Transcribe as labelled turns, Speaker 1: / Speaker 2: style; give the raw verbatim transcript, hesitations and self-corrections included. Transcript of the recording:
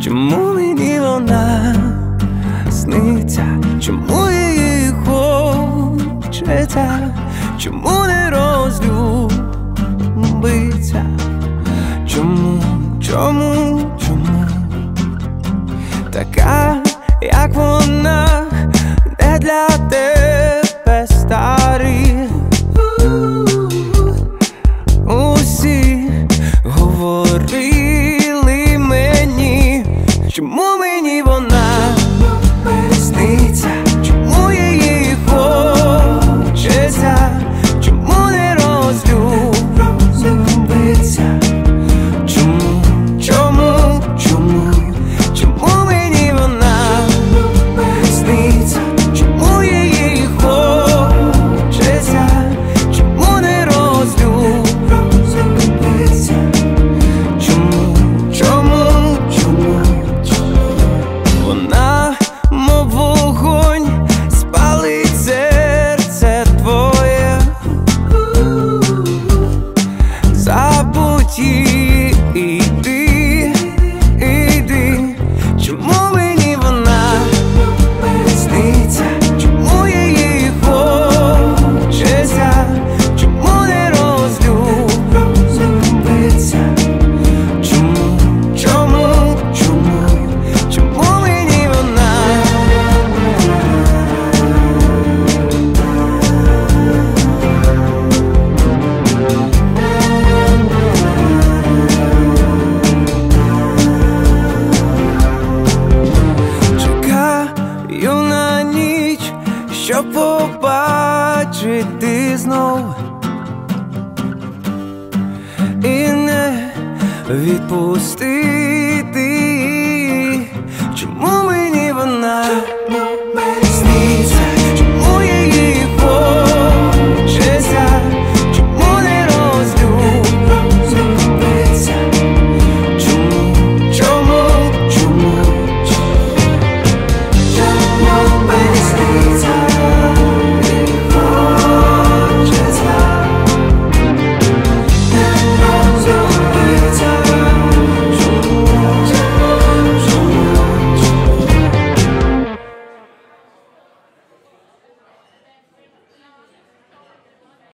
Speaker 1: Чому мені вона сниться? Чому її хочеться? Чому не розлюбиться? Чому, чому, чому така, як вона, не для тебе старий? Усі говорили мені, чому мені вона сниться? Чому її хочеться? Чому не розлюбиться? Чому, чому, чому, чому мені вона сниться? Чому її хочеться? Чому не розлюбиться? Чому, чому, чому, чому вона, мов вогонь, спалить серце твоє? Забудь її, іди, іди. Чому мені вона сниться? Чому її хочеться? Чому не розлюбиться? Чому, чому, чому, чому мені вона? Чекаю на ніч, щоб побачити знов і не відпустити.